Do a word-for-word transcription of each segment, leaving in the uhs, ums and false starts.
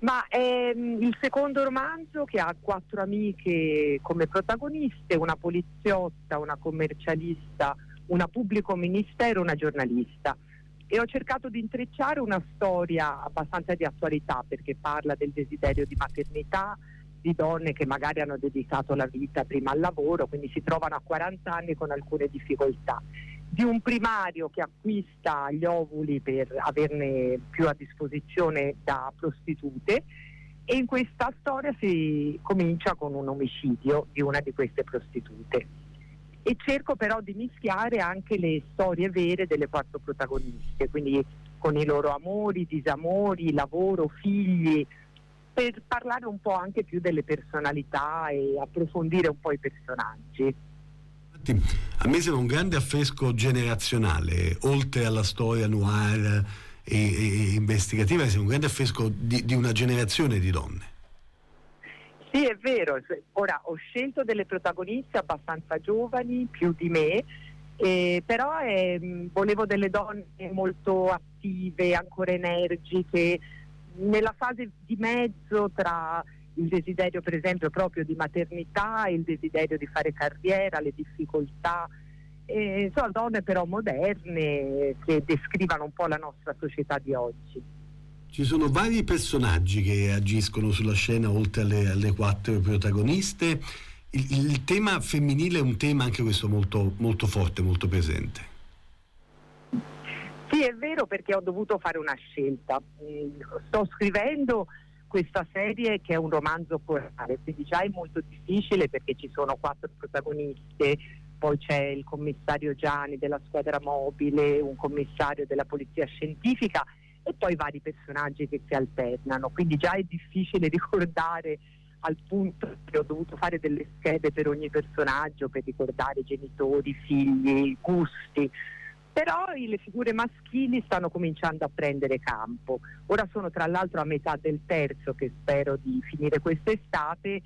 Ma è il secondo romanzo che ha quattro amiche come protagoniste, una poliziotta, una commercialista, una pubblico ministero, una giornalista. E ho cercato di intrecciare una storia abbastanza di attualità, perché parla del desiderio di maternità, di donne che magari hanno dedicato la vita prima al lavoro, quindi si trovano a quaranta anni con alcune difficoltà, di un primario che acquista gli ovuli per averne più a disposizione da prostitute, e in questa storia si comincia con un omicidio di una di queste prostitute. E cerco però di mischiare anche le storie vere delle quattro protagoniste, quindi con i loro amori, disamori, lavoro, figli, per parlare un po' anche più delle personalità e approfondire un po' i personaggi. A me sembra un grande affresco generazionale, oltre alla storia noir e, e investigativa, sembra un grande affresco di, di una generazione di donne. Sì, è vero. Ora ho scelto delle protagoniste abbastanza giovani, più di me, eh, però eh, volevo delle donne molto attive, ancora energiche, nella fase di mezzo tra il desiderio per esempio proprio di maternità, il desiderio di fare carriera, le difficoltà, eh, sono donne però moderne che descrivano un po' la nostra società di oggi. Ci sono vari personaggi che agiscono sulla scena oltre alle, alle quattro protagoniste. Il, il tema femminile è un tema anche questo molto, molto forte, molto presente. Sì, è vero, perché ho dovuto fare una scelta. Sto scrivendo questa serie che è un romanzo corale, quindi già è molto difficile perché ci sono quattro protagoniste, poi c'è il commissario Gianni della squadra mobile, un commissario della polizia scientifica e poi vari personaggi che si alternano, quindi già è difficile ricordare, al punto che ho dovuto fare delle schede per ogni personaggio per ricordare genitori, figli, gusti. Però le figure maschili stanno cominciando a prendere campo. Ora sono tra l'altro a metà del terzo, che spero di finire quest'estate,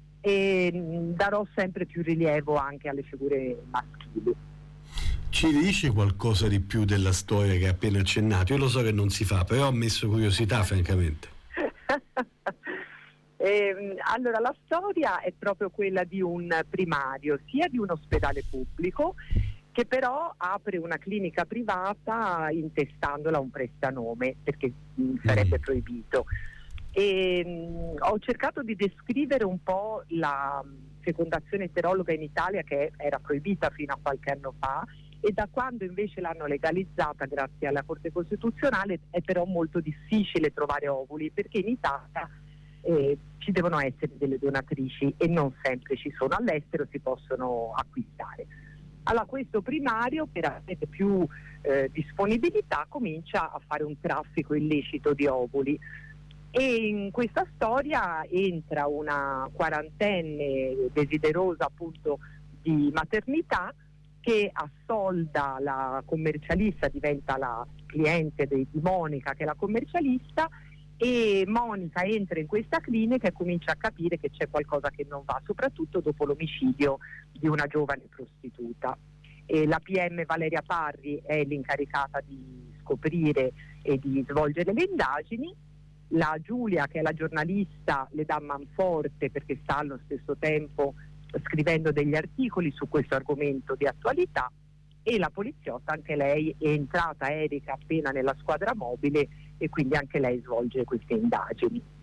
e darò sempre più rilievo anche alle figure maschili. Ci dice qualcosa di più della storia che hai appena accennato? Io lo so che non si fa, però ho messo curiosità francamente. eh, allora, la storia è proprio quella di un primario, sia di un ospedale pubblico, che però apre una clinica privata intestandola a un prestanome, perché mh, sarebbe mm. proibito. E, mh, ho cercato di descrivere un po' la mh, fecondazione eterologa in Italia, che era proibita fino a qualche anno fa, e da quando invece l'hanno legalizzata grazie alla Corte Costituzionale è però molto difficile trovare ovuli, perché in Italia eh, ci devono essere delle donatrici e non sempre ci sono, all'estero si possono acquistare. Allora questo primario, per avere più eh, disponibilità, comincia a fare un traffico illecito di ovuli, e in questa storia entra una quarantenne desiderosa appunto di maternità, che assolda la commercialista, diventa la cliente di, di Monica, che è la commercialista, e Monica entra in questa clinica e comincia a capire che c'è qualcosa che non va, soprattutto dopo l'omicidio di una giovane prostituta. E la P M Valeria Parri è l'incaricata di scoprire e di svolgere le indagini. La Giulia, che è la giornalista, le dà manforte perché sta allo stesso tempo scrivendo degli articoli su questo argomento di attualità, e la poliziotta, anche lei è entrata, Erika, appena nella squadra mobile, e quindi anche lei svolge queste indagini.